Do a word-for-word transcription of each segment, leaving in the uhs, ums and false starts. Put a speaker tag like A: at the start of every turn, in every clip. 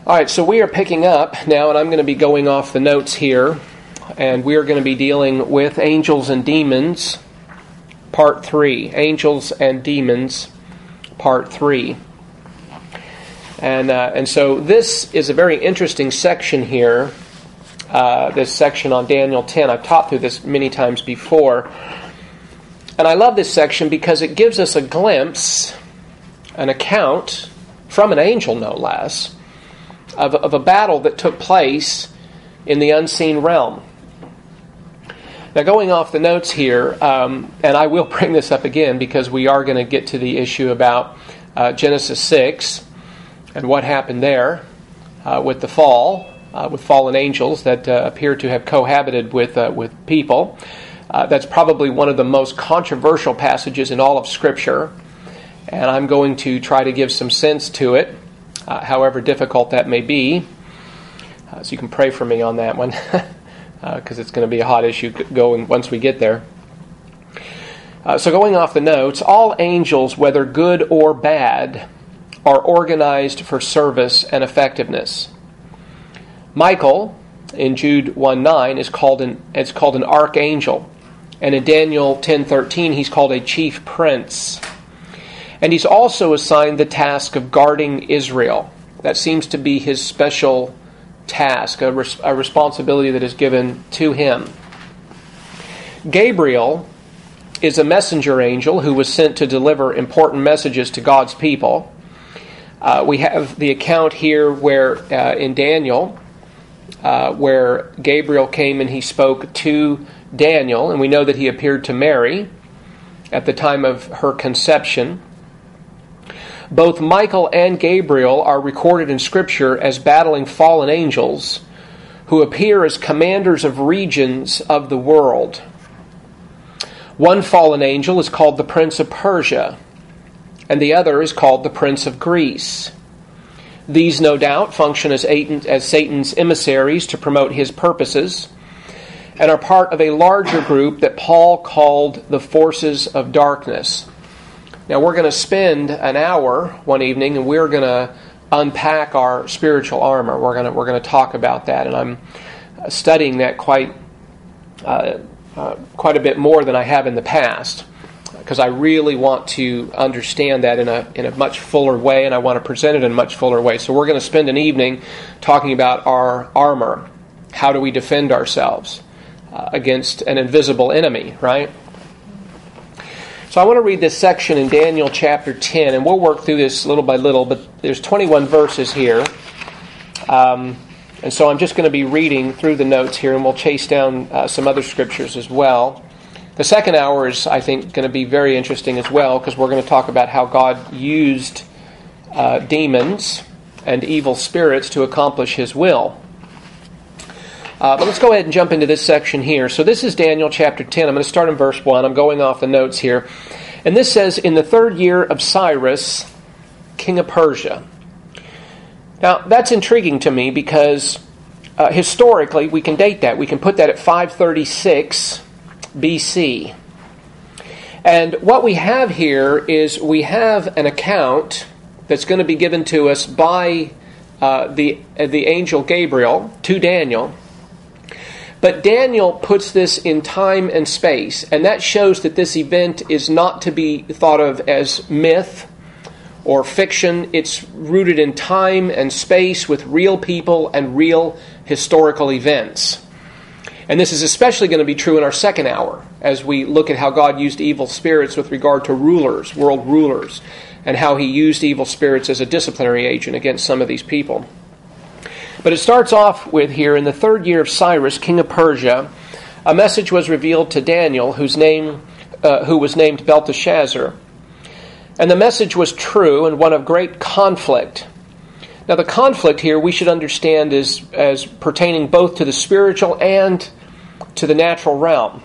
A: All right, so we are picking up now, and I'm going to be going off the notes here, and we are going to be dealing with Angels and Demons, Part three. Angels and Demons, Part three. And uh, and so this is a very interesting section here, uh, this section on Daniel ten. I've taught through this many times before. And I love this section because it gives us a glimpse, an account, from an angel no less, Of, of a battle that took place in the unseen realm. Now, going off the notes here, um, and I will bring this up again because we are going to get to the issue about uh, Genesis six and what happened there uh, with the fall, uh, with fallen angels that uh, appear to have cohabited with uh, with people. Uh, that's probably one of the most controversial passages in all of Scripture, and I'm going to try to give some sense to it. Uh, however difficult that may be. Uh, so you can pray for me on that one, because uh, it's going to be a hot issue going once we get there. Uh, so going off the notes, all angels, whether good or bad, are organized for service and effectiveness. Michael, in Jude one nine, is called an is called an archangel, and in Daniel ten thirteen, he's called a chief prince. And he's also assigned the task of guarding Israel. That seems to be his special task, a, res- a responsibility that is given to him. Gabriel is a messenger angel who was sent to deliver important messages to God's people. Uh, we have the account here where uh, in Daniel, uh, where Gabriel came and he spoke to Daniel, and we know that he appeared to Mary at the time of her conception. Both Michael and Gabriel are recorded in Scripture as battling fallen angels who appear as commanders of regions of the world. One fallen angel is called the Prince of Persia, and the other is called the Prince of Greece. These, no doubt, function as Satan's emissaries to promote his purposes, and are part of a larger group that Paul called the forces of darkness. Now, we're going to spend an hour one evening, and we're going to unpack our spiritual armor. We're going to we're going to talk about that, and I'm studying that quite uh, uh, quite a bit more than I have in the past, because I really want to understand that in a in a much fuller way, and I want to present it in a much fuller way. So we're going to spend an evening talking about our armor. How do we defend ourselves uh, against an invisible enemy, right? So I want to read this section in Daniel chapter ten, and we'll work through this little by little, but there's twenty-one verses here. Um, and so I'm just going to be reading through the notes here, and we'll chase down uh, some other scriptures as well. The second hour is, I think, going to be very interesting as well, because we're going to talk about how God used uh, demons and evil spirits to accomplish His will. Uh, but let's go ahead and jump into this section here. So this is Daniel chapter ten. I'm going to start in verse one. I'm going off the notes here. And this says, in the third year of Cyrus, king of Persia. Now, that's intriguing to me because uh, historically, we can date that. We can put that at five thirty-six B C. And what we have here is we have an account that's going to be given to us by uh, the, uh, the angel Gabriel to Daniel. But Daniel puts this in time and space, and that shows that this event is not to be thought of as myth or fiction. It's rooted in time and space with real people and real historical events. And this is especially going to be true in our second hour, as we look at how God used evil spirits with regard to rulers, world rulers, and how He used evil spirits as a disciplinary agent against some of these people. But it starts off with here, in the third year of Cyrus, king of Persia, a message was revealed to Daniel, whose name, uh, who was named Belteshazzar. And the message was true and one of great conflict. Now the conflict here we should understand is as pertaining both to the spiritual and to the natural realm.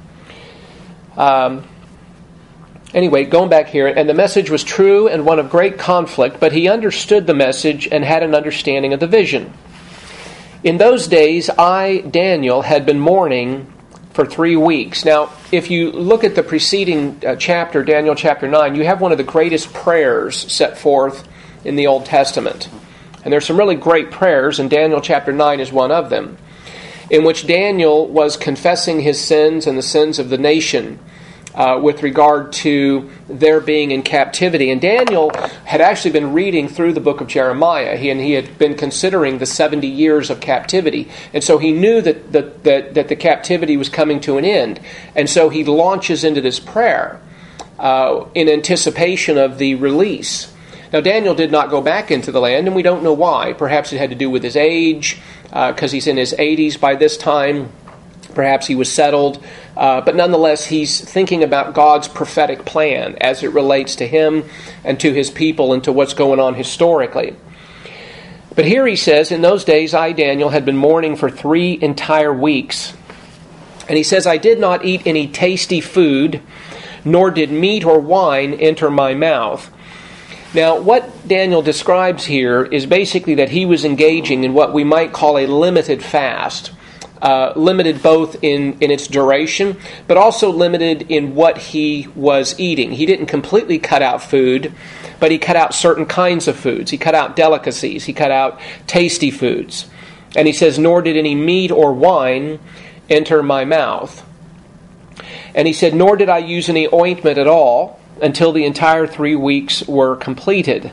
A: Um, anyway, going back here, and the message was true and one of great conflict, but he understood the message and had an understanding of the vision. In those days, I, Daniel, had been mourning for three weeks. Now, if you look at the preceding uh, chapter, Daniel chapter nine, you have one of the greatest prayers set forth in the Old Testament. And there's some really great prayers, and Daniel chapter nine is one of them, in which Daniel was confessing his sins and the sins of the nation uh, with regard to their being in captivity. And Daniel had actually been reading through the book of Jeremiah, he, and he had been considering the seventy years of captivity. And so he knew that, that, that, that the captivity was coming to an end. And so he launches into this prayer uh, in anticipation of the release. Now, Daniel did not go back into the land, and we don't know why. Perhaps it had to do with his age, because uh, he's in his eighties by this time. Perhaps he was settled. Uh, but nonetheless, he's thinking about God's prophetic plan as it relates to him and to his people and to what's going on historically. But here he says, in those days I, Daniel, had been mourning for three entire weeks. And he says, I did not eat any tasty food, nor did meat or wine enter my mouth. Now, what Daniel describes here is basically that he was engaging in what we might call a limited fast. Uh, limited both in, in its duration, but also limited in what he was eating. He didn't completely cut out food, but he cut out certain kinds of foods. He cut out delicacies. He cut out tasty foods. And he says, nor did any meat or wine enter my mouth. And he said, nor did I use any ointment at all until the entire three weeks were completed.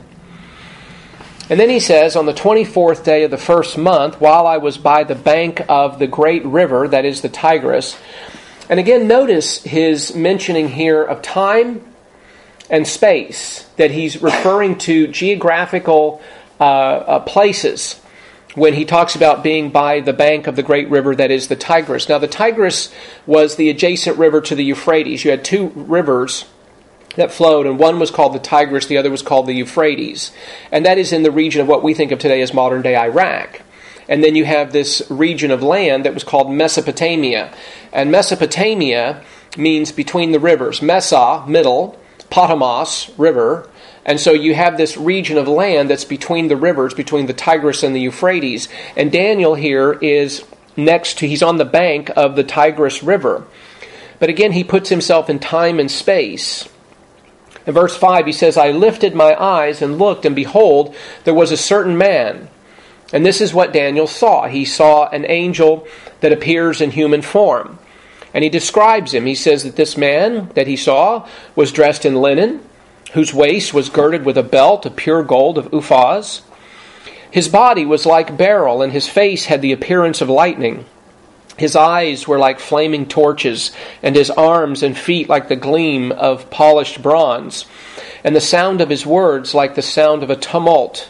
A: And then he says, on the twenty-fourth day of the first month, while I was by the bank of the great river, that is the Tigris. And again, notice his mentioning here of time and space, that he's referring to geographical uh, uh, places when he talks about being by the bank of the great river, that is the Tigris. Now, the Tigris was the adjacent river to the Euphrates. You had two rivers that flowed, and one was called the Tigris, the other was called the Euphrates. And that is in the region of what we think of today as modern-day Iraq. And then you have this region of land that was called Mesopotamia. And Mesopotamia means between the rivers. Mesa, middle, Potamos, river. And so you have this region of land that's between the rivers, between the Tigris and the Euphrates. And Daniel here is next to, he's on the bank of the Tigris River. But again, he puts himself in time and space. In verse five, he says, I lifted my eyes and looked, and behold, there was a certain man. And this is what Daniel saw. He saw an angel that appears in human form. And he describes him. He says that this man that he saw was dressed in linen, whose waist was girded with a belt of pure gold of Uphaz. His body was like beryl, and his face had the appearance of lightning. His eyes were like flaming torches, and his arms and feet like the gleam of polished bronze, and the sound of his words like the sound of a tumult.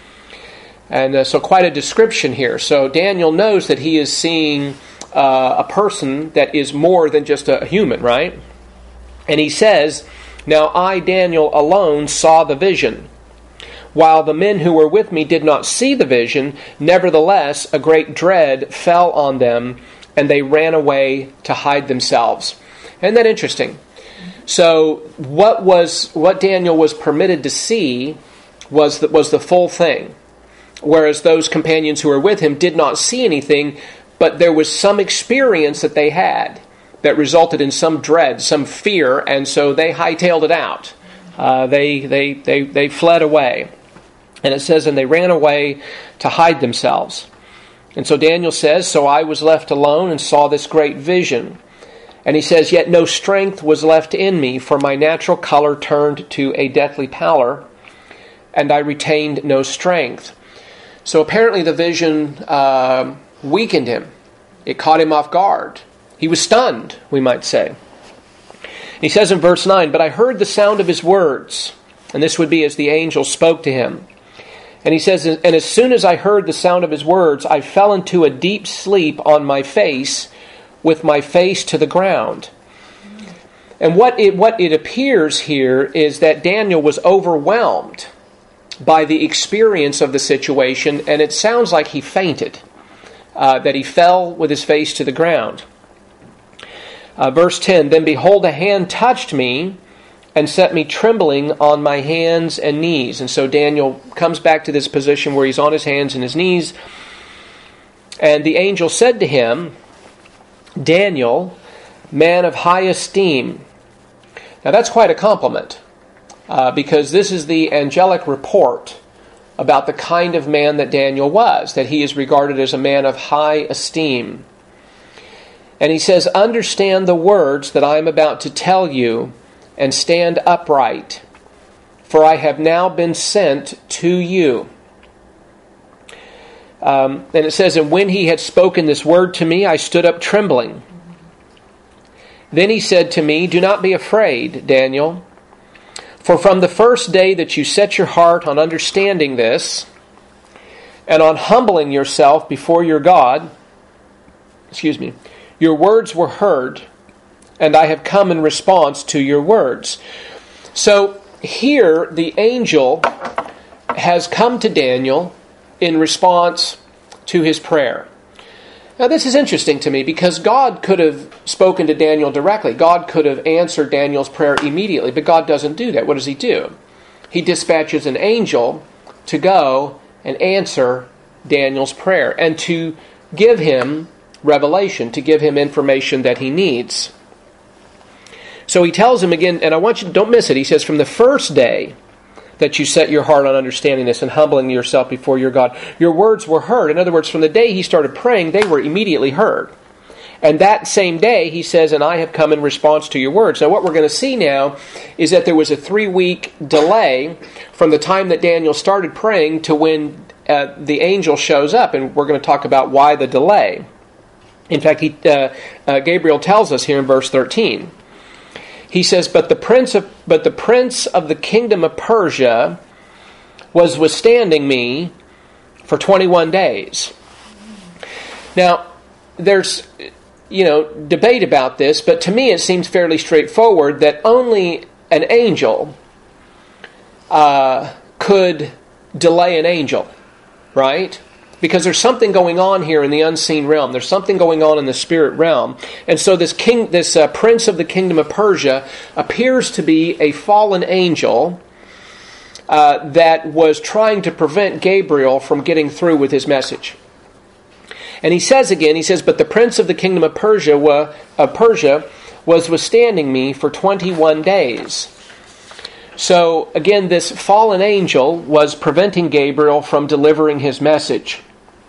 A: And uh, so quite a description here. So Daniel knows that he is seeing uh, a person that is more than just a human, right? And he says, now I, Daniel, alone saw the vision. While the men who were with me did not see the vision, nevertheless a great dread fell on them, and they ran away to hide themselves. Isn't that interesting? So what was what Daniel was permitted to see was the, was the full thing, whereas those companions who were with him did not see anything, but there was some experience that they had that resulted in some dread, some fear, and so they hightailed it out. Uh, they, they, they, they fled away. And it says, and they ran away to hide themselves. And so Daniel says, so I was left alone and saw this great vision. And he says, yet no strength was left in me, for my natural color turned to a deathly pallor, and I retained no strength. So apparently the vision uh, weakened him. It caught him off guard. He was stunned, we might say. He says in verse nine, but I heard the sound of his words. And this would be as the angel spoke to him. And he says, and as soon as I heard the sound of his words, I fell into a deep sleep on my face, with my face to the ground. And what it, what it appears here is that Daniel was overwhelmed by the experience of the situation, and it sounds like he fainted, uh, that he fell with his face to the ground. Uh, verse ten, then behold, a hand touched me, and set me trembling on my hands and knees. And so Daniel comes back to this position where he's on his hands and his knees. And the angel said to him, Daniel, man of high esteem. Now that's quite a compliment, uh, because this is the angelic report about the kind of man that Daniel was, that he is regarded as a man of high esteem. And he says, "Understand the words that I am about to tell you, and stand upright, for I have now been sent to you." Um, and it says, "And when he had spoken this word to me, I stood up trembling. Then he said to me, 'Do not be afraid, Daniel. For from the first day that you set your heart on understanding this, and on humbling yourself before your God, excuse me, your words were heard, and I have come in response to your words.'" So here the angel has come to Daniel in response to his prayer. Now this is interesting to me because God could have spoken to Daniel directly. God could have answered Daniel's prayer immediately, but God doesn't do that. What does he do? He dispatches an angel to go and answer Daniel's prayer and to give him revelation, to give him information that he needs. So he tells him again, and I want you to, don't miss it, he says, "From the first day that you set your heart on understanding this and humbling yourself before your God, your words were heard." In other words, from the day he started praying, they were immediately heard. And that same day, he says, "And I have come in response to your words." Now what we're going to see now is that there was a three-week delay from the time that Daniel started praying to when uh, the angel shows up. And we're going to talk about why the delay. In fact, he, uh, uh, Gabriel tells us here in verse thirteen. He says, but the prince of but the prince of the kingdom of Persia was withstanding me for twenty-one days. Now, there's, you know, debate about this, but to me it seems fairly straightforward that only an angel uh, could delay an angel, right? Because there's something going on here in the unseen realm. There's something going on in the spirit realm. And so this king, this uh, prince of the kingdom of Persia appears to be a fallen angel uh, that was trying to prevent Gabriel from getting through with his message. And he says again, he says, but the prince of the kingdom of Persia, wa, uh, Persia was withstanding me for twenty-one days. So again, this fallen angel was preventing Gabriel from delivering his message.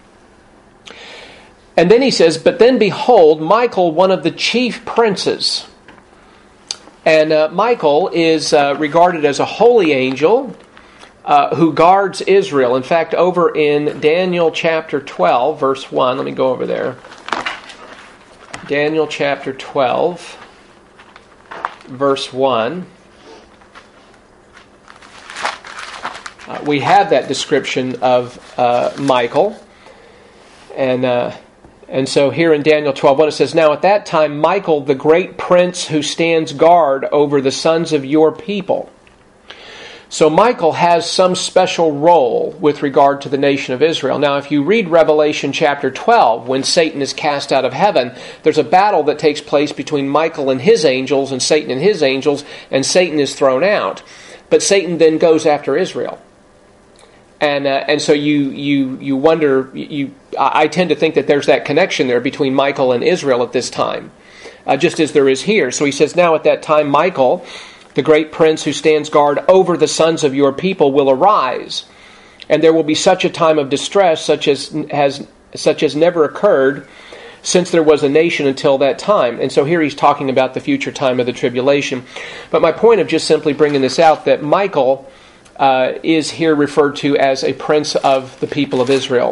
A: And then he says, but then behold, Michael, one of the chief princes. And uh, Michael is uh, regarded as a holy angel uh, who guards Israel. In fact, over in Daniel chapter twelve, verse one, let me go over there. Daniel chapter twelve, verse one. Uh, we have that description of uh, Michael. And uh, and so here in Daniel twelve one it says, now at that time Michael, the great prince who stands guard over the sons of your people. So Michael has some special role with regard to the nation of Israel. Now if you read Revelation chapter twelve, when Satan is cast out of heaven, there's a battle that takes place between Michael and his angels and Satan and his angels, and Satan is thrown out. But Satan then goes after Israel. And uh, and so you you you wonder, you I tend to think that there's that connection there between Michael and Israel at this time, uh, just as there is here. So he says, now at that time Michael, the great prince who stands guard over the sons of your people, will arise, and there will be such a time of distress such as has such as never occurred since there was a nation until that time. And so here he's talking about the future time of the tribulation. But my point of just simply bringing this out, that Michael Uh, is here referred to as a prince of the people of Israel.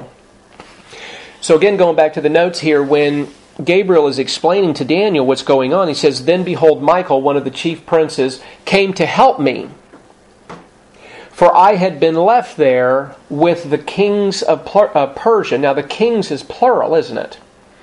A: So again, going back to the notes here, when Gabriel is explaining to Daniel what's going on, he says, then behold, Michael, one of the chief princes, came to help me, for I had been left there with the kings of Persia. Now the kings is plural, isn't it?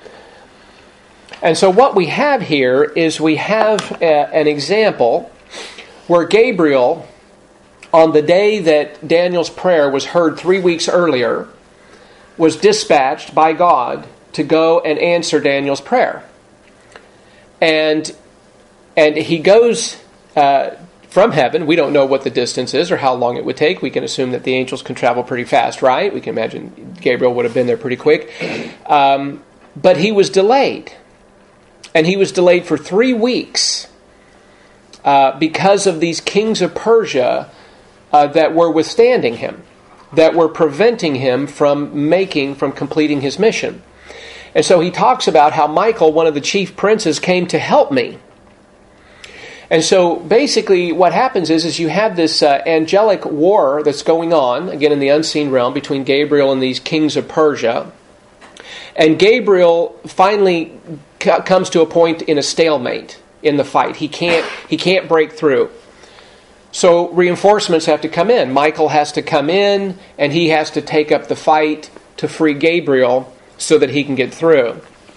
A: And so what we have here is we have a, an example where Gabriel, on the day that Daniel's prayer was heard three weeks earlier, was dispatched by God to go and answer Daniel's prayer. And and he goes uh, from heaven. We don't know what the distance is or how long it would take. We can assume that the angels can travel pretty fast, right? We can imagine Gabriel would have been there pretty quick. Um, but he was delayed. And he was delayed for three weeks uh, because of these kings of Persia Uh, that were withstanding him. that were preventing him from making, from completing his mission. And so he talks about how Michael, one of the chief princes, came to help me. And so basically what happens is, is you have this uh, angelic war that's going on, again in the unseen realm, between Gabriel and these kings of Persia. And Gabriel finally c- comes to a point in a stalemate in the fight. He can't, he can't break through. So reinforcements have to come in. Michael has to come in, and he has to take up the fight to free Gabriel so that he can get through.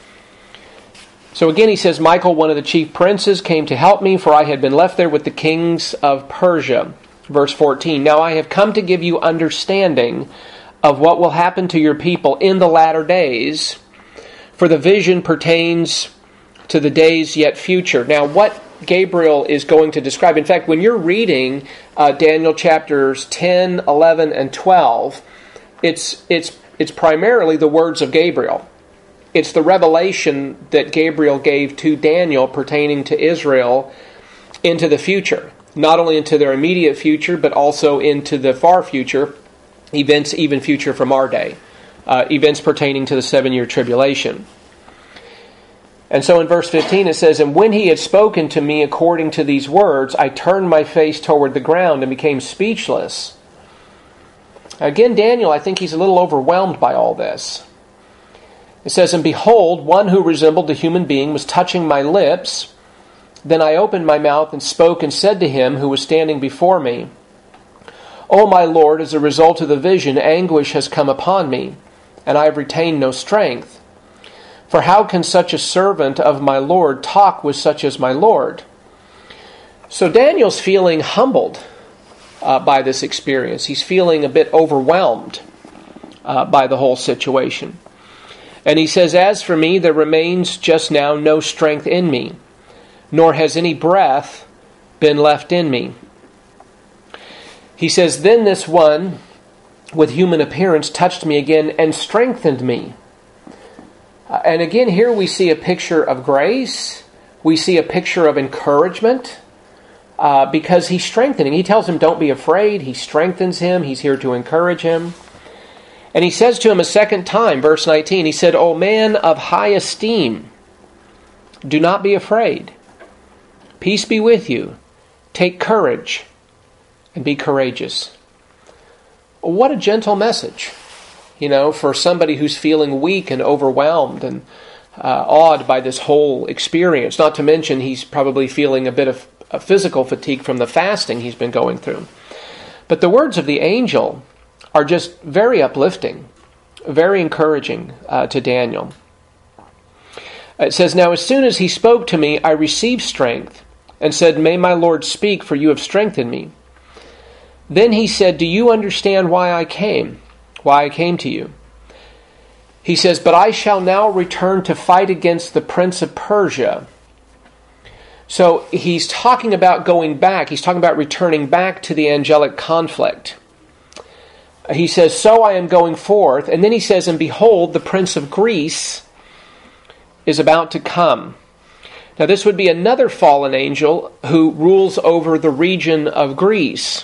A: So again he says, Michael, one of the chief princes, came to help me, for I had been left there with the kings of Persia. Verse fourteen, now I have come to give you understanding of what will happen to your people in the latter days, for the vision pertains to the days yet future. Now what Gabriel is going to describe, in fact, when you're reading uh, Daniel chapters ten, eleven, and twelve, it's it's it's primarily the words of Gabriel. It's the revelation that Gabriel gave to Daniel pertaining to Israel into the future. Not only into their immediate future, but also into the far future, events even future from our day. Uh, events pertaining to the seven-year tribulation. And so in verse fifteen it says, and when he had spoken to me according to these words, I turned my face toward the ground and became speechless. Again, Daniel, I think he's a little overwhelmed by all this. It says, and behold, one who resembled a human being was touching my lips. Then I opened my mouth and spoke and said to him who was standing before me, O my Lord, as a result of the vision, anguish has come upon me, and I have retained no strength. For how can such a servant of my Lord talk with such as my Lord? So Daniel's feeling humbled uh, by this experience. He's feeling a bit overwhelmed uh, by the whole situation. And he says, as for me, there remains just now no strength in me, nor has any breath been left in me. He says, then this one with human appearance touched me again and strengthened me. Uh, and again, here we see a picture of grace. We see a picture of encouragement uh, because he's strengthening. He tells him, don't be afraid. He strengthens him. He's here to encourage him. And he says to him a second time, verse nineteen, he said, O man of high esteem, do not be afraid. Peace be with you. Take courage and be courageous. What a gentle message, you know, for somebody who's feeling weak and overwhelmed and uh, awed by this whole experience. Not to mention he's probably feeling a bit of a physical fatigue from the fasting he's been going through. But the words of the angel are just very uplifting, very encouraging uh, to Daniel. It says, now as soon as he spoke to me, I received strength and said, may my Lord speak, for you have strengthened me. Then he said, do you understand why I came? Why I came to you? He says, but I shall now return to fight against the prince of Persia. So he's talking about going back. He's talking about returning back to the angelic conflict. He says, so I am going forth. And then he says, and behold, the prince of Greece is about to come. Now this would be another fallen angel who rules over the region of Greece.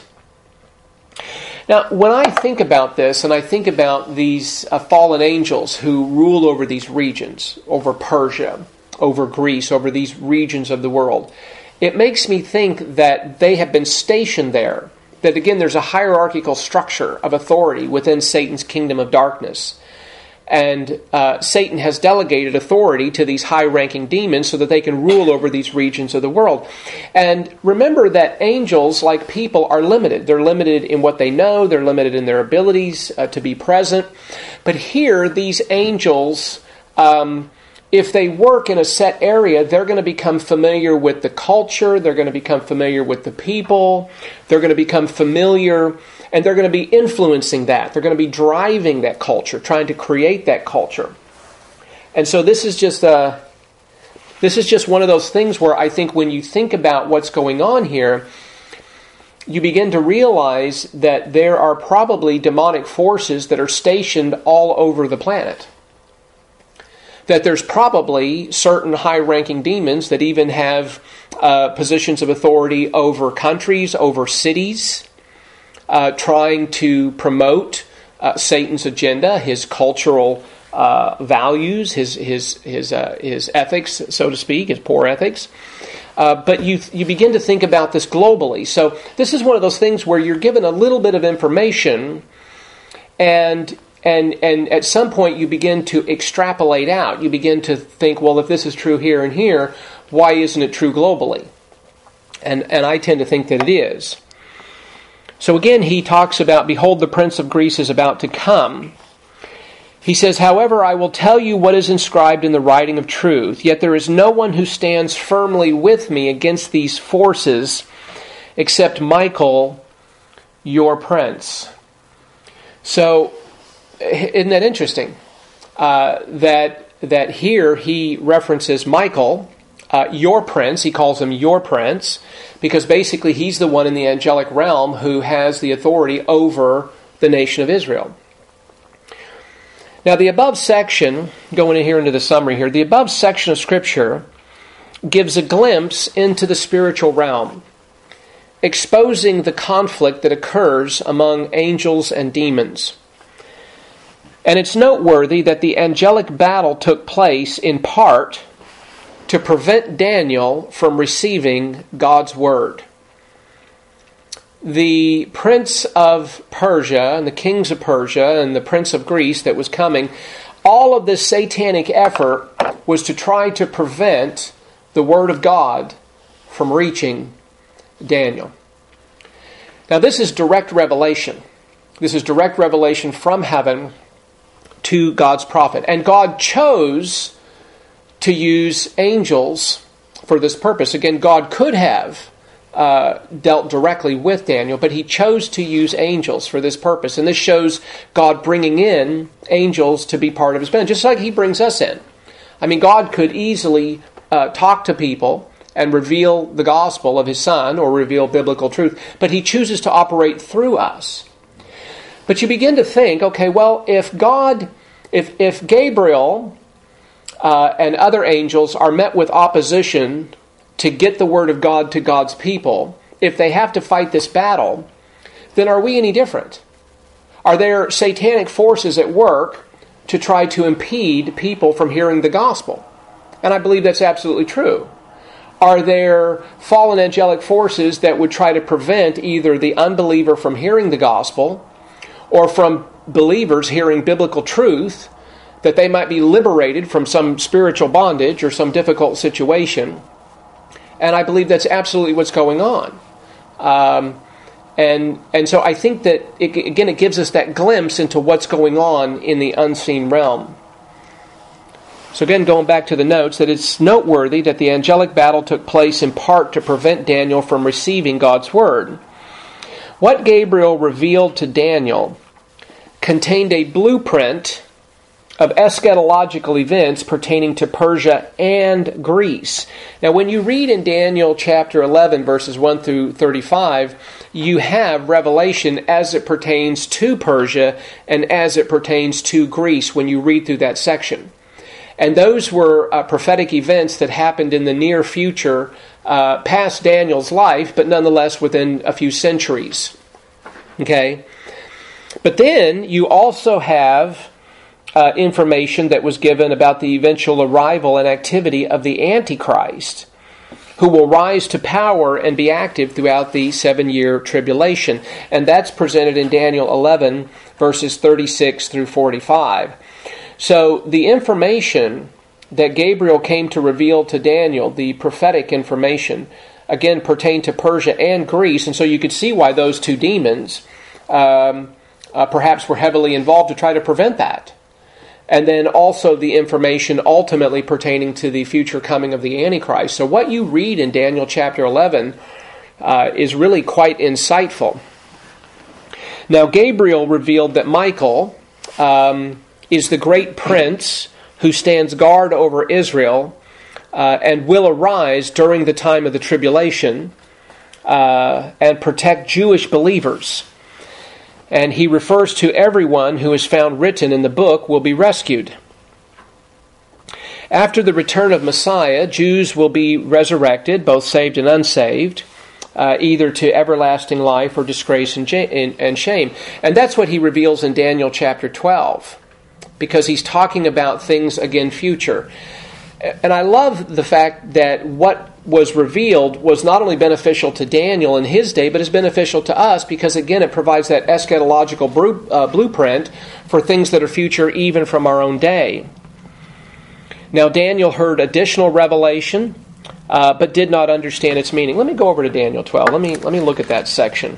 A: Now, when I think about this, and I think about these uh, fallen angels who rule over these regions, over Persia, over Greece, over these regions of the world, it makes me think that they have been stationed there. That again, there's a hierarchical structure of authority within Satan's kingdom of darkness. And uh, Satan has delegated authority to these high-ranking demons so that they can rule over these regions of the world. And remember that angels, like people, are limited. They're limited in what they know. They're limited in their abilities uh, to be present. But here, these angels, um, if they work in a set area, they're going to become familiar with the culture. They're going to become familiar with the people. They're going to become familiar, and they're going to be influencing that. They're going to be driving that culture, trying to create that culture. And so this is just a, this is just one of those things where I think when you think about what's going on here, you begin to realize that there are probably demonic forces that are stationed all over the planet. That there's probably certain high-ranking demons that even have uh, positions of authority over countries, over cities, uh, trying to promote uh, Satan's agenda, his cultural uh, values, his his his uh, his ethics, so to speak, his poor ethics. Uh, but you you begin to think about this globally. So this is one of those things where you're given a little bit of information, and and and at some point you begin to extrapolate out. You begin to think, well, if this is true here and here, why isn't it true globally? And and I tend to think that it is. So again, he talks about, behold, the prince of Greece is about to come. He says, however, I will tell you what is inscribed in the writing of truth, yet there is no one who stands firmly with me against these forces except Michael, your prince. So, isn't that interesting? Uh, that, that here he references Michael, uh, your prince. He calls him your prince, because basically he's the one in the angelic realm who has the authority over the nation of Israel. Now, the above section, going in here into the summary here, the above section of Scripture gives a glimpse into the spiritual realm, exposing the conflict that occurs among angels and demons. And it's noteworthy that the angelic battle took place in part to prevent Daniel from receiving God's word. The prince of Persia and the kings of Persia and the prince of Greece that was coming, all of this satanic effort was to try to prevent the word of God from reaching Daniel. Now, this is direct revelation. This is direct revelation from heaven to God's prophet. And God chose to use angels for this purpose. Again, God could have Uh, dealt directly with Daniel, but he chose to use angels for this purpose. And this shows God bringing in angels to be part of his plan, just like he brings us in. I mean, God could easily uh, talk to people and reveal the gospel of his Son or reveal biblical truth, but he chooses to operate through us. But you begin to think, okay, well, if God, if, if Gabriel uh, and other angels are met with opposition to get the word of God to God's people, if they have to fight this battle, then are we any different? Are there satanic forces at work to try to impede people from hearing the gospel? And I believe that's absolutely true. Are there fallen angelic forces that would try to prevent either the unbeliever from hearing the gospel or from believers hearing biblical truth, that they might be liberated from some spiritual bondage or some difficult situation? And I believe that's absolutely what's going on. Um, and and so I think that, it, again, it gives us that glimpse into what's going on in the unseen realm. So again, going back to the notes, that it's noteworthy that the angelic battle took place in part to prevent Daniel from receiving God's word. What Gabriel revealed to Daniel contained a blueprint of eschatological events pertaining to Persia and Greece. Now, when you read in Daniel chapter eleven, verses one through thirty-five, you have revelation as it pertains to Persia and as it pertains to Greece when you read through that section. And those were uh, prophetic events that happened in the near future, uh, past Daniel's life, but nonetheless within a few centuries. Okay? But then you also have Uh, information that was given about the eventual arrival and activity of the Antichrist, who will rise to power and be active throughout the seven-year tribulation. And that's presented in Daniel eleven, verses thirty-six through forty-five. So the information that Gabriel came to reveal to Daniel, the prophetic information, again, pertained to Persia and Greece. And so you could see why those two demons um, uh, perhaps were heavily involved to try to prevent that. And then also the information ultimately pertaining to the future coming of the Antichrist. So what you read in Daniel chapter eleven uh, is really quite insightful. Now, Gabriel revealed that Michael um, is the great prince who stands guard over Israel uh, and will arise during the time of the tribulation uh, and protect Jewish believers. And he refers to everyone who is found written in the book will be rescued. After the return of Messiah, Jews will be resurrected, both saved and unsaved. uh, either to everlasting life or disgrace and, ja- and, and shame. And that's what he reveals in Daniel chapter twelve, because he's talking about things, again, future. And I love the fact that what was revealed was not only beneficial to Daniel in his day, but is beneficial to us because, again, it provides that eschatological bru- uh, blueprint for things that are future even from our own day. Now, Daniel heard additional revelation, uh, but did not understand its meaning. Let me go over to Daniel twelve. Let me, let me look at that section.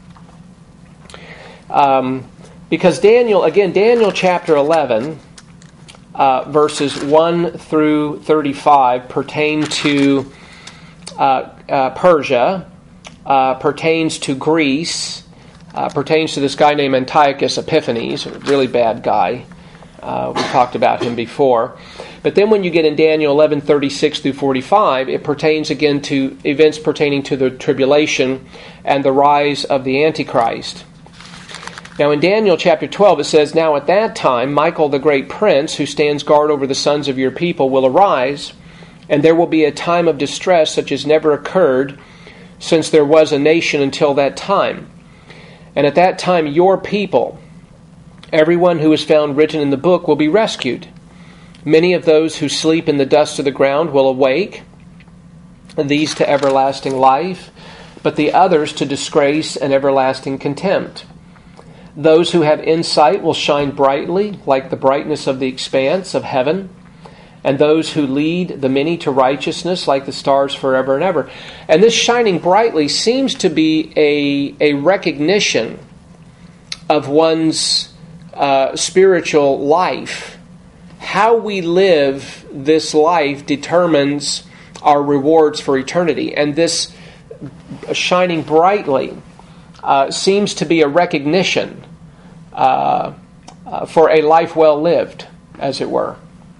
A: Um, because Daniel, again, Daniel chapter eleven... Uh, verses one through thirty-five pertain to uh, uh, Persia, uh, pertains to Greece, uh, pertains to this guy named Antiochus Epiphanes, a really bad guy. Uh, we talked about him before. But then when you get in Daniel eleven thirty-six through forty-five, it pertains again to events pertaining to the tribulation and the rise of the Antichrist. Now in Daniel chapter twelve it says, "Now at that time Michael the great prince, who stands guard over the sons of your people, will arise, and there will be a time of distress such as never occurred since there was a nation until that time. And at that time your people, everyone who is found written in the book, will be rescued. Many of those who sleep in the dust of the ground will awake, and these to everlasting life, but the others to disgrace and everlasting contempt. Those who have insight will shine brightly like the brightness of the expanse of heaven, and those who lead the many to righteousness like the stars forever and ever." And this shining brightly seems to be a, a recognition of one's uh, spiritual life. How we live this life determines our rewards for eternity. And this shining brightly Uh, seems to be a recognition uh, uh, for a life well lived, as it were.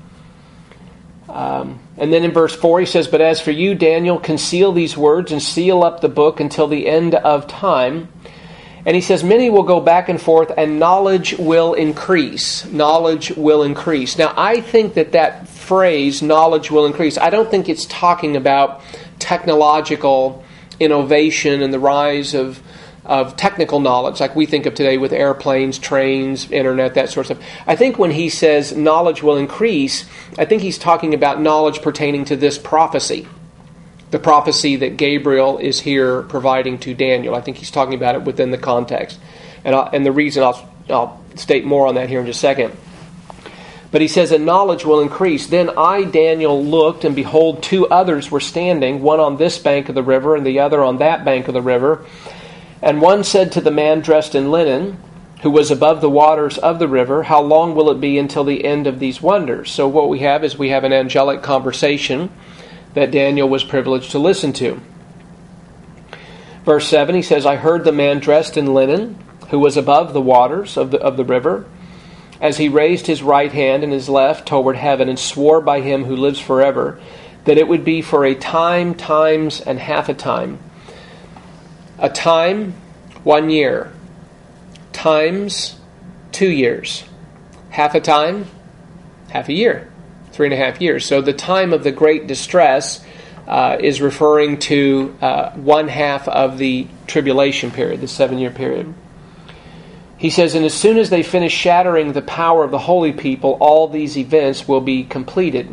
A: Um, and then in verse four he says, "But as for you, Daniel, conceal these words and seal up the book until the end of time." And he says, "Many will go back and forth, and knowledge will increase." Knowledge will increase. Now, I think that that phrase, knowledge will increase, I don't think it's talking about technological innovation and the rise of of technical knowledge like we think of today with airplanes, trains, internet, that sort of stuff. I think when he says knowledge will increase, I think he's talking about knowledge pertaining to this prophecy. The prophecy that Gabriel is here providing to Daniel. I think he's talking about it within the context. And, I'll, and the reason, I'll, I'll state more on that here in just a second. But he says, "And knowledge will increase. Then I, Daniel, looked, and behold, two others were standing, one on this bank of the river, and the other on that bank of the river. And one said to the man dressed in linen, who was above the waters of the river, 'How long will it be until the end of these wonders?'" So what we have is we have an angelic conversation that Daniel was privileged to listen to. Verse seven, he says, "I heard the man dressed in linen, who was above the waters of the, of the river, as he raised his right hand and his left toward heaven, and swore by him who lives forever, that it would be for a time, times, and half a time. A time, one year. Times, two years. Half a time, half a year. Three and a half years. So the time of the great distress uh, is referring to uh, one half of the tribulation period, the seven-year period. He says, "And as soon as they finish shattering the power of the holy people, all these events will be completed."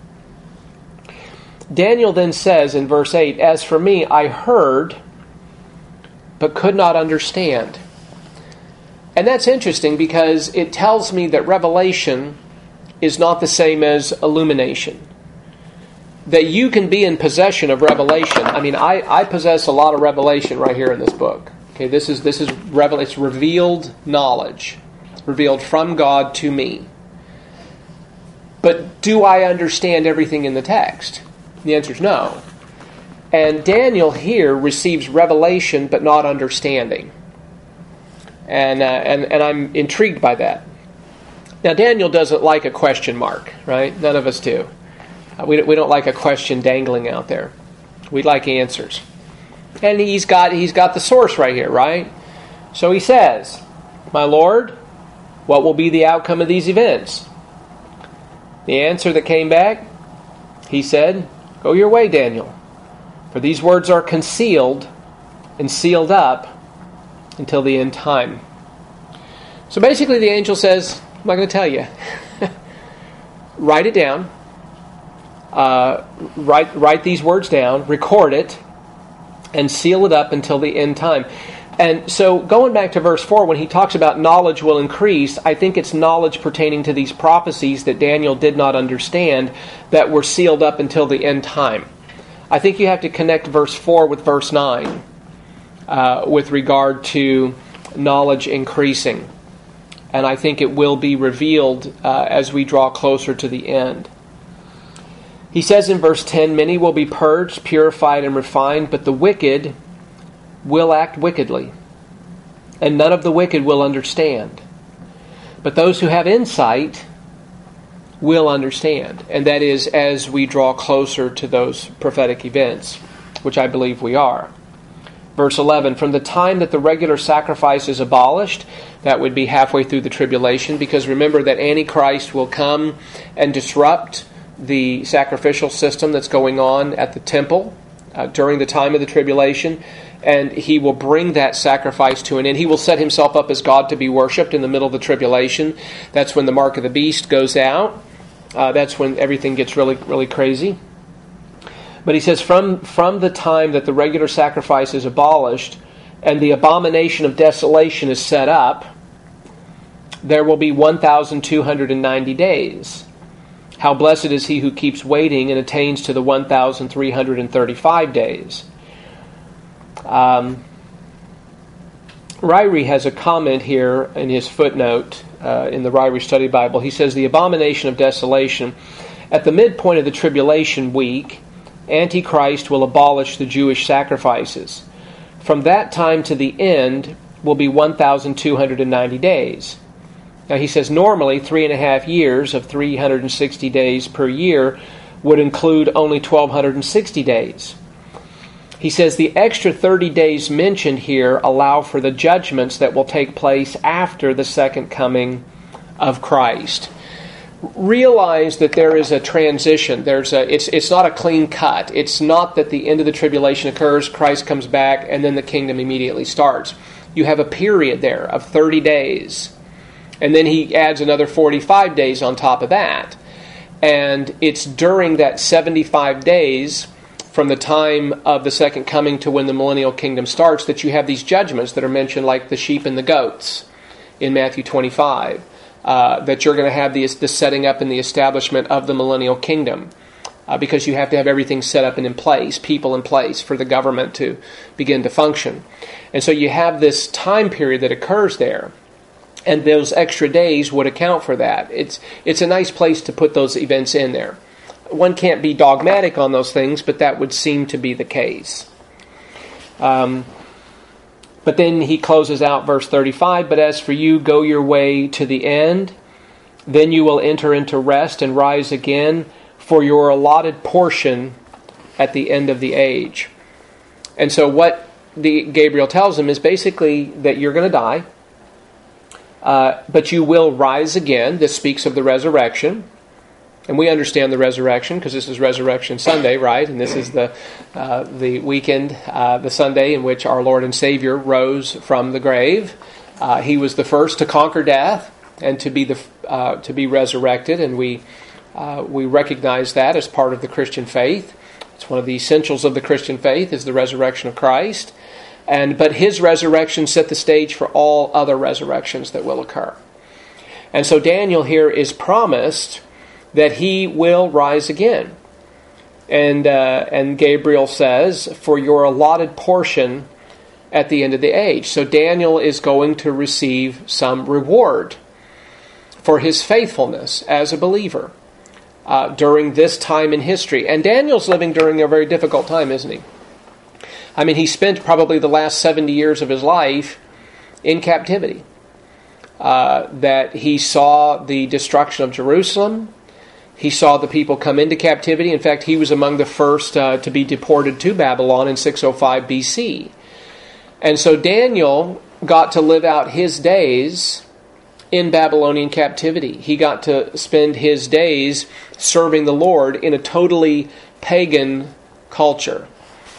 A: Daniel then says in verse eight, "As for me, I heard, but could not understand." And that's interesting because it tells me that revelation is not the same as illumination. That you can be in possession of revelation. I mean, I, I possess a lot of revelation right here in this book. Okay, this is this is revel it's revealed knowledge, revealed from God to me. But do I understand everything in the text? The answer is no. And Daniel here receives revelation but not understanding. And, uh, and, and I'm intrigued by that. Now, Daniel doesn't like a question mark, right? None of us do. Uh, we, we don't like a question dangling out there. We like answers. And he's got, he's got the source right here, right? So he says, "My Lord, what will be the outcome of these events?" The answer that came back, he said, "Go your way, Daniel. For these words are concealed and sealed up until the end time. So basically the angel says, I'm not going to tell you. Write it down. Uh, write, write these words down. Record it. And seal it up until the end time. And so going back to verse four, when he talks about knowledge will increase, I think it's knowledge pertaining to these prophecies that Daniel did not understand that were sealed up until the end time. I think you have to connect verse four with verse nine uh, with regard to knowledge increasing. And I think it will be revealed uh, as we draw closer to the end. He says in verse ten, many will be purged, purified, and refined, but the wicked will act wickedly, and none of the wicked will understand. But those who have insight will understand. And that is as we draw closer to those prophetic events, which I believe we are. Verse eleven, from the time that the regular sacrifice is abolished, that would be halfway through the tribulation, because remember that Antichrist will come and disrupt the sacrificial system that's going on at the temple uh, during the time of the tribulation, and he will bring that sacrifice to an end. He will set himself up as God to be worshipped in the middle of the tribulation. That's when the mark of the beast goes out. Uh, that's when everything gets really, really crazy. But he says, from, from the time that the regular sacrifice is abolished and the abomination of desolation is set up, there will be one thousand two hundred ninety days. How blessed is he who keeps waiting and attains to the one thousand three hundred thirty-five days. Um, Ryrie has a comment here in his footnote uh, in the Ryrie Study Bible. He says, the abomination of desolation, at the midpoint of the tribulation week, Antichrist will abolish the Jewish sacrifices. From that time to the end will be one thousand two hundred ninety days. Now he says normally three and a half years of three hundred sixty days per year would include only one thousand two hundred sixty days. He says the extra thirty days mentioned here allow for the judgments that will take place after the second coming of Christ. Realize that there is a transition. There's a it's it's not a clean cut. It's not that the end of the tribulation occurs, Christ comes back, and then the kingdom immediately starts. You have a period there of thirty days. And then he adds another forty-five days on top of that. And it's during that seventy-five days from the time of the second coming to when the millennial kingdom starts that you have these judgments that are mentioned, like the sheep and the goats in Matthew twenty-five. Uh, that you're going to have the, the setting up and the establishment of the millennial kingdom. Uh, because you have to have everything set up and in place, people in place for the government to begin to function. And so you have this time period that occurs there. And those extra days would account for that. It's it's a nice place to put those events in there. One can't be dogmatic on those things, but that would seem to be the case. Um, but then he closes out verse thirty-five, but as for you, go your way to the end. Then you will enter into rest and rise again for your allotted portion at the end of the age. And so what the Gabriel tells him is basically that you're going to die. Uh, but you will rise again. This speaks of the resurrection. And we understand the resurrection because this is Resurrection Sunday, right? And this is the uh, the weekend, uh, the Sunday in which our Lord and Savior rose from the grave. Uh, he was the first to conquer death and to be the uh, to be resurrected, and we uh, we recognize that as part of the Christian faith. It's one of the essentials of the Christian faith is the resurrection of Christ. And but his resurrection set the stage for all other resurrections that will occur. And so Daniel here is promised that he will rise again. And uh, and Gabriel says, for your allotted portion at the end of the age. So Daniel is going to receive some reward for his faithfulness as a believer uh, during this time in history. And Daniel's living during a very difficult time, isn't he? I mean, he spent probably the last seventy years of his life in captivity. Uh, that he saw the destruction of Jerusalem. He saw the people come into captivity. In fact, he was among the first uh, to be deported to Babylon in six oh five B C. And so Daniel got to live out his days in Babylonian captivity. He got to spend his days serving the Lord in a totally pagan culture.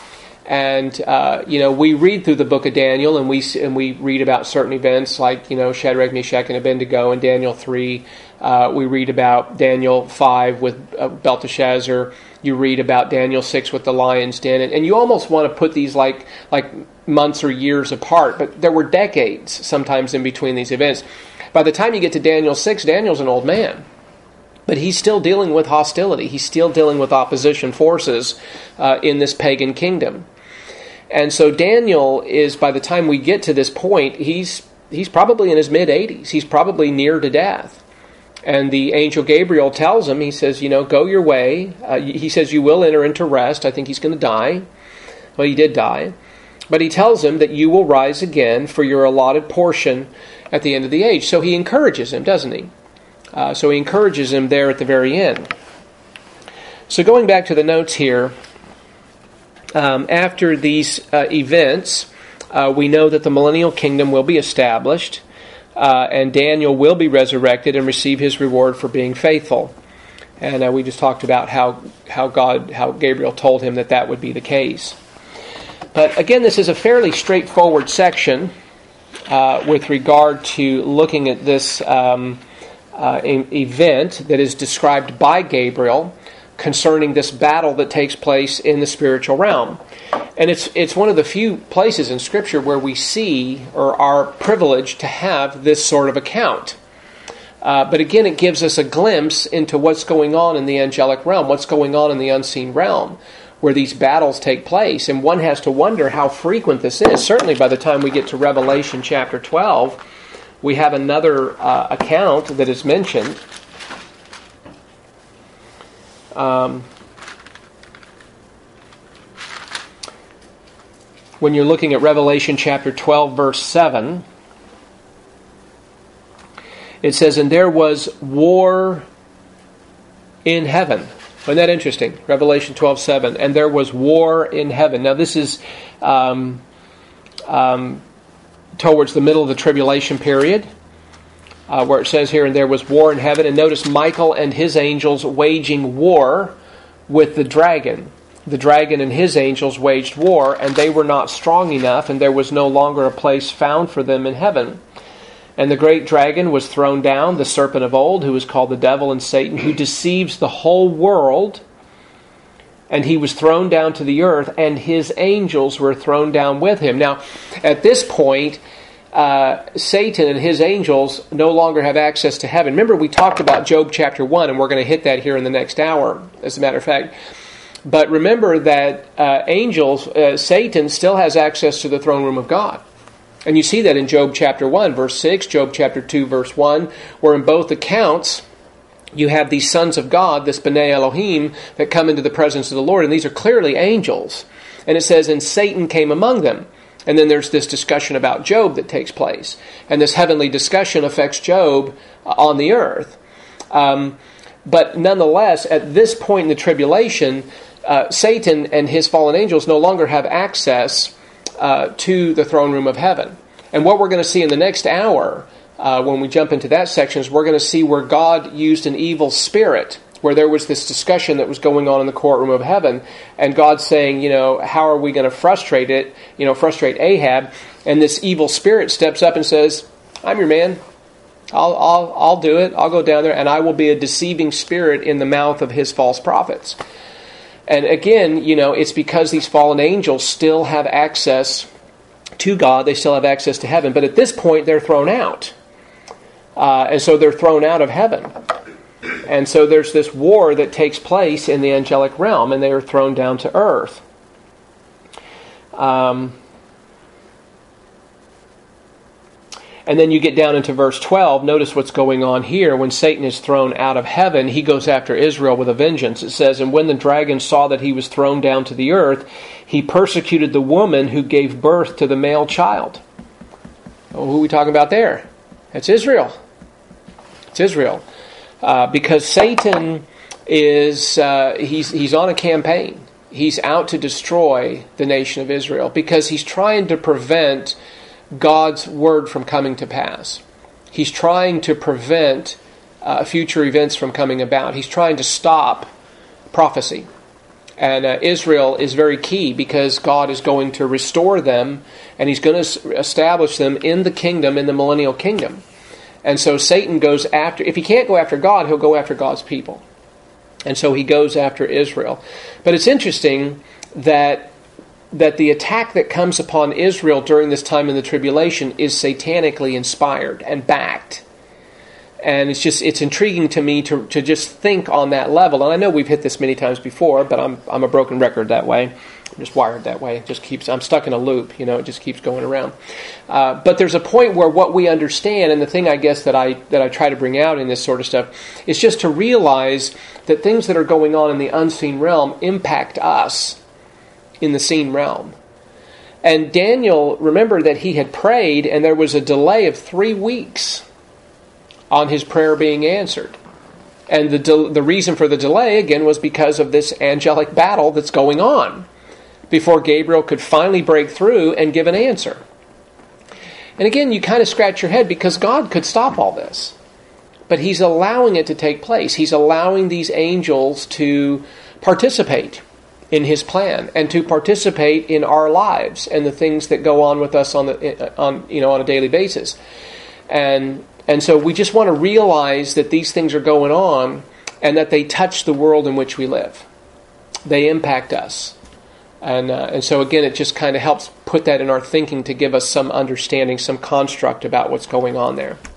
A: And, uh, you know, we read through the book of Daniel, and we and we read about certain events like, you know, Shadrach, Meshach, and Abednego in Daniel three. Uh, we read about Daniel five with uh, Belteshazzar. You read about Daniel six with the lion's den. And, and you almost want to put these like like months or years apart. But there were decades sometimes in between these events. By the time you get to Daniel six, Daniel's an old man. But he's still dealing with hostility. He's still dealing with opposition forces uh, in this pagan kingdom. And so Daniel is, by the time we get to this point, he's he's probably in his mid-eighties. He's probably near to death. And the angel Gabriel tells him, he says, you know, go your way. Uh, he says, you will enter into rest. I think he's going to die. Well, he did die. But he tells him that you will rise again for your allotted portion at the end of the age. So he encourages him, doesn't he? Uh, so he encourages him there at the very end. So going back to the notes here, um, after these uh, events, uh, we know that the millennial kingdom will be established, uh, and Daniel will be resurrected and receive his reward for being faithful. And uh, we just talked about how how God, how Gabriel told him that that would be the case. But again, this is a fairly straightforward section uh, with regard to looking at this um, uh, event that is described by Gabriel concerning this battle that takes place in the spiritual realm. And it's it's one of the few places in Scripture where we see or are privileged to have this sort of account. Uh, but again, it gives us a glimpse into what's going on in the angelic realm, what's going on in the unseen realm, where these battles take place. And one has to wonder how frequent this is. Certainly by the time we get to Revelation chapter twelve, we have another uh, account that is mentioned. Um, when you're looking at Revelation chapter twelve, verse seven, it says, and there was war in heaven. Isn't that interesting? Revelation twelve seven. And there was war in heaven. Now this is um, um, towards the middle of the tribulation period, uh, where it says here, and there was war in heaven. And notice Michael and his angels waging war with the dragon. The dragon and his angels waged war, and they were not strong enough, and there was no longer a place found for them in heaven. And the great dragon was thrown down, the serpent of old, who is called the devil and Satan, who deceives the whole world. And he was thrown down to the earth, and his angels were thrown down with him. Now, at this point, uh, Satan and his angels no longer have access to heaven. Remember, we talked about Job chapter one, and we're going to hit that here in the next hour, as a matter of fact. But remember that uh, angels, uh, Satan still has access to the throne room of God. And you see that in Job chapter one, verse six, Job chapter two, verse one, where in both accounts you have these sons of God, this B'nai Elohim, that come into the presence of the Lord. And these are clearly angels. And it says, and Satan came among them. And then there's this discussion about Job that takes place. And this heavenly discussion affects Job on the earth. Um, but nonetheless, at this point in the tribulation, uh, Satan and his fallen angels no longer have access Uh, to the throne room of heaven. And what we're going to see in the next hour, uh, when we jump into that section, is we're going to see where God used an evil spirit, where there was this discussion that was going on in the courtroom of heaven, and God's saying, you know, how are we going to frustrate it, you know, frustrate Ahab? And this evil spirit steps up and says, I'm your man. I'll, I'll, I'll do it. I'll go down there, and I will be a deceiving spirit in the mouth of his false prophets. And again, you know, it's because these fallen angels still have access to God. They still have access to heaven. But at this point, they're thrown out. Uh, and so they're thrown out of heaven. And so there's this war that takes place in the angelic realm, and they are thrown down to earth. Um, and then you get down into verse twelve. Notice what's going on here. When Satan is thrown out of heaven, he goes after Israel with a vengeance. It says, and when the dragon saw that he was thrown down to the earth, he persecuted the woman who gave birth to the male child. Oh, who are we talking about there? It's Israel. It's Israel. Uh, because Satan is, uh, he's, he's on a campaign. He's out to destroy the nation of Israel because he's trying to prevent God's word from coming to pass. He's trying to prevent uh, future events from coming about. He's trying to stop prophecy. And uh, Israel is very key because God is going to restore them, and He's going to establish them in the kingdom, in the millennial kingdom. And so Satan goes after, if he can't go after God, he'll go after God's people. And so he goes after Israel. But it's interesting that that the attack that comes upon Israel during this time in the tribulation is satanically inspired and backed. And it's just, it's intriguing to me to, to just think on that level. And I know we've hit this many times before, but I'm I'm a broken record that way. I'm just wired that way. It just keeps, I'm stuck in a loop, you know, it just keeps going around. Uh, but there's a point where what we understand, and the thing I guess that I that I try to bring out in this sort of stuff, is just to realize that things that are going on in the unseen realm impact us in the seen realm. And Daniel, remember that he had prayed, and there was a delay of three weeks on his prayer being answered. And the de- the reason for the delay, again, was because of this angelic battle that's going on before Gabriel could finally break through and give an answer. And again, you kind of scratch your head because God could stop all this. But He's allowing it to take place. He's allowing these angels to participate in His plan and to participate in our lives and the things that go on with us on the on you know on a daily basis. And and so we just want to realize that these things are going on and that they touch the world in which we live. They impact us. And uh, and so again, it just kind of helps put that in our thinking to give us some understanding, some construct about what's going on there.